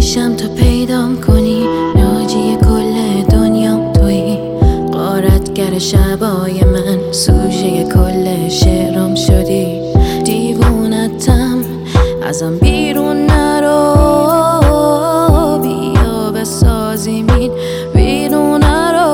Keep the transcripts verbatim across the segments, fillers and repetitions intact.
میشم تا پیدام کنی، ناجی کل دنیام تویی، غارتگر شبای من، سوژه کل شعرام شدی. دیوونتم ازم بیرون نرو، بیا بسازیمین بیرون نرو.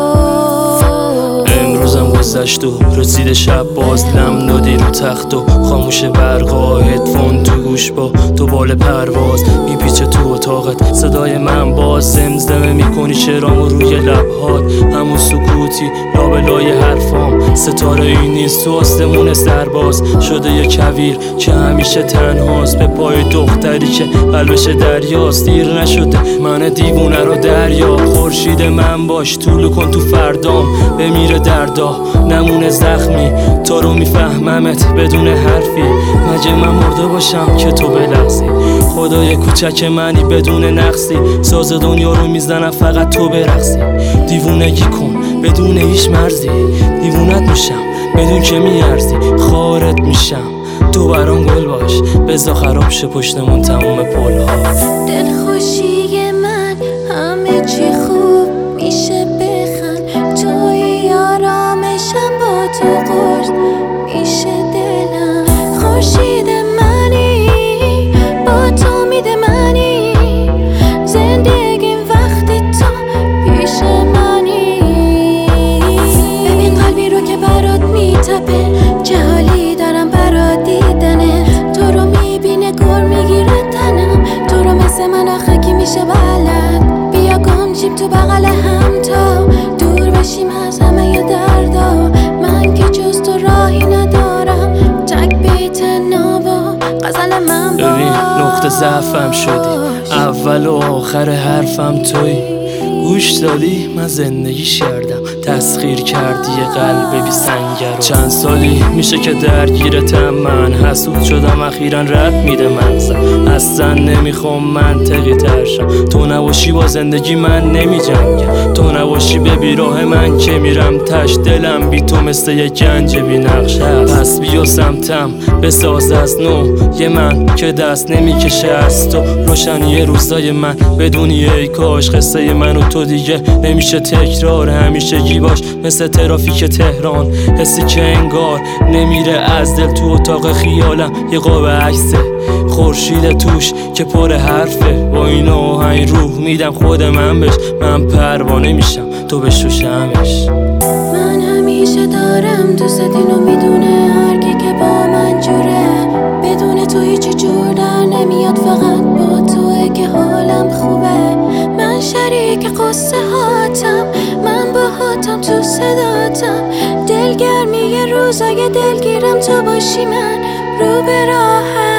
امروزم گذشت و رسید شب، باز لم دادی رو تخت و خاموش برقا، هدفون تو گوش با تو بال پرواز میپیچه تو اتاقت، صدای من باز زمزمه میکنی شعرامو روی لبهات، همون سکوتی لابلای حرفام. ستاره این نیست تو آسمون سرباز شده یه کویر که همیشه تنهاست، به پای دختری که قلبش دریاست. دیر نشده من دیوونه رو دریا، خورشید من باش طولو کن تو فردام، بمیره دردا نمونه زخمی، تو رو میفهممت بدون حرفی. مگه من مرده باشم که تو بلغزی، خدای کوچک منی بدون نقصی، ساز دنیا رو میزنم فقط تو برقصی. دیوونگی کن بدون هیچ مرزی، دیوونت میشم بدون که میارزی، خارت میشم تو برام گل باش، بزا خراب شه پشتمون تموم پلها. دلخوشی من همه چی خوب میشه بخند، توی آرامشم با تو قرص میشه دلم. خورشید منی با تو میده منی، زندگیم وقتی تو پیش منی. ببین قلبی رو که برات میتپه، چه حالی دارم برات دیدنه، تو رو میبینه گر میگیره تنم، تو رو مثل من آخه کی میشه بلد. بیا گم شیم تو بغل هم تا دور بشیم از همه ی دردا، من که جز تو راهی ندارم، تک بیت نوا غزل من باش. ببین نقطه ضعفم شدی، اول و آخر حرفم توی، گوش دادی من زندگیش کردم، تسخیر کردی یه قلب بی سنگر. چند سالی میشه که درگیرتم، من حسود شدم اخیراً رد میده مغزم، اصلا نمیخوام منطقی ترشم، تو نباشی با زندگی من نمی جنگم، تو نباشی به بیراه من که میرم تش، دلم بی تو مثل یه گنج بی نقشه است. پس بیا سمتم بساز از نو، یه من که دست نمیکشه از تو، روشنی روزای من بدونی ای کاش، قصه من و تو دیگه نمیشه تکرار، همیشگی باش مثل ترافیک تهران، حسی که انگار نمیره از دل، تو اتاق خیالم یه قاب عکسه، خورشید توش که پر حرفه، با این آهنگ روح میدم خود من بش، من پروانه میشم تو بشوشمش. من همیشه دارم دوست اینو میدونه، هر کی که با من جوره، بدون تو هیچی جور در نمیاد، فقط با توه که حالم خوبه. من شریک قصه هاتم، من با هاتم تو صداتم، دلگرمی روزای دلگیرم تو باشی من رو به راهم.